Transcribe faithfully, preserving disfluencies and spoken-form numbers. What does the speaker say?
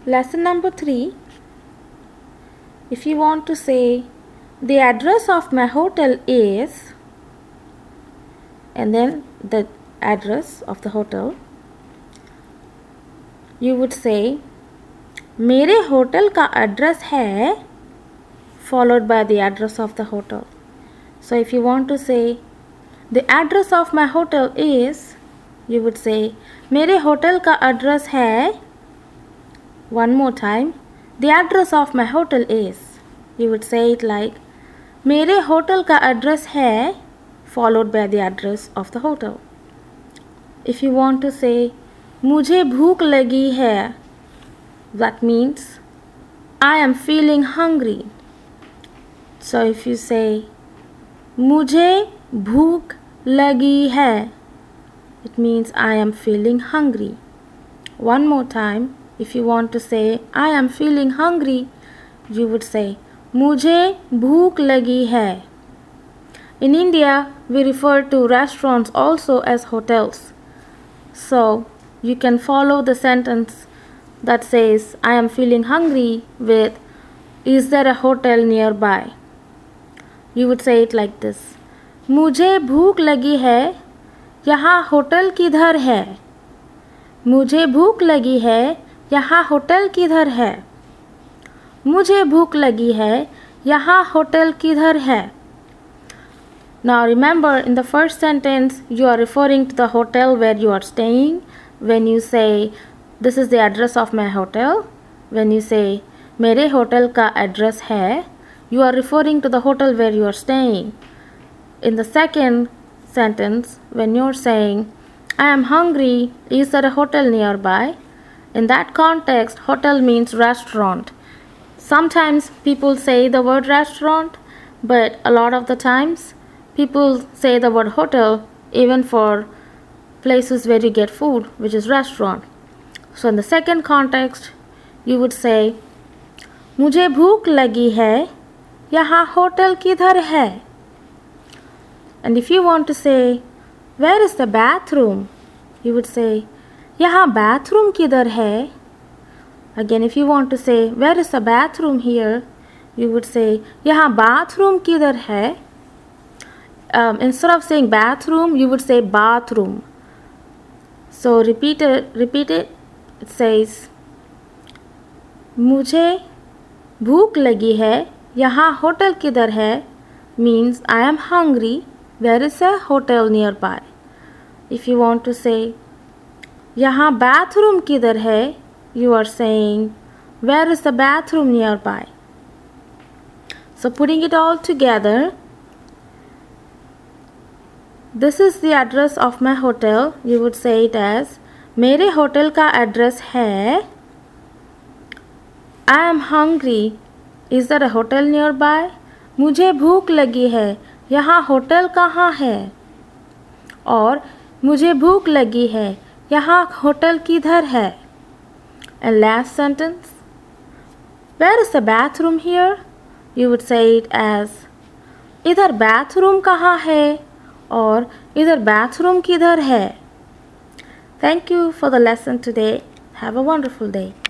Lesson number three. If you want to say the address of my hotel is, and then the address of the hotel, you would say मेरे hotel का address है followed by the address of the hotel. So if you want to say the address of my hotel is, you would say मेरे hotel का address है. One more time, the address of my hotel is, you would say it like मेरे hotel का address है followed by the address of the hotel. If you want to say मुझे भूख लगी है, that means I am feeling hungry. So if you say मुझे भूख लगी है, it means I am feeling hungry. One more time, if you want to say I am feeling hungry, you would say मुझे भूख लगी है. In India, we refer to restaurants also as hotels. So you can follow the sentence that says I am feeling hungry with is there a hotel nearby? You would say it like this. मुझे भूख लगी है, यहाँ hotel किधर है? मुझे भूख लगी है, यहाँ होटल किधर है? मुझे भूख लगी है, यहाँ होटल किधर है? Now remember, in the first sentence you are referring to the hotel where you are staying. When you say this is the address of my hotel, when you say मेरे होटल का address है, you are referring to the hotel where you are staying. In the second sentence, when you are saying I am hungry, is there a hotel nearby? In that context, hotel means restaurant. Sometimes people say the word restaurant, but a lot of the times people say the word hotel even for places where you get food, which is restaurant. So in the second context, you would say मुझे भूख लगी है, यहाँ hotel किधर है? And if you want to say where is the bathroom, you would say यहाँ bathroom किधर है? Again, if you want to say where is the bathroom here, you would say यहाँ bathroom किधर है? Um, instead of saying bathroom, you would say bathroom. So repeat it, repeat it. It says मुझे भूख लगी है, यहाँ hotel किधर है? Means I am hungry, there is a hotel nearby. If you want to say यहाँ bathroom किधर है, you are saying where is the bathroom nearby? So putting it all together, this is the address of my hotel. You would say it as मेरे hotel का address है. I am hungry. Is there a hotel nearby? मुझे भूख लगी है, यहाँ hotel कहाँ है? और मुझे भूख लगी है, यहाँ होटल किधर है? And last sentence, where is the bathroom here? You would say it as इधर bathroom कहाँ है? और इधर bathroom किधर है? Thank you for the lesson today. Have a wonderful day.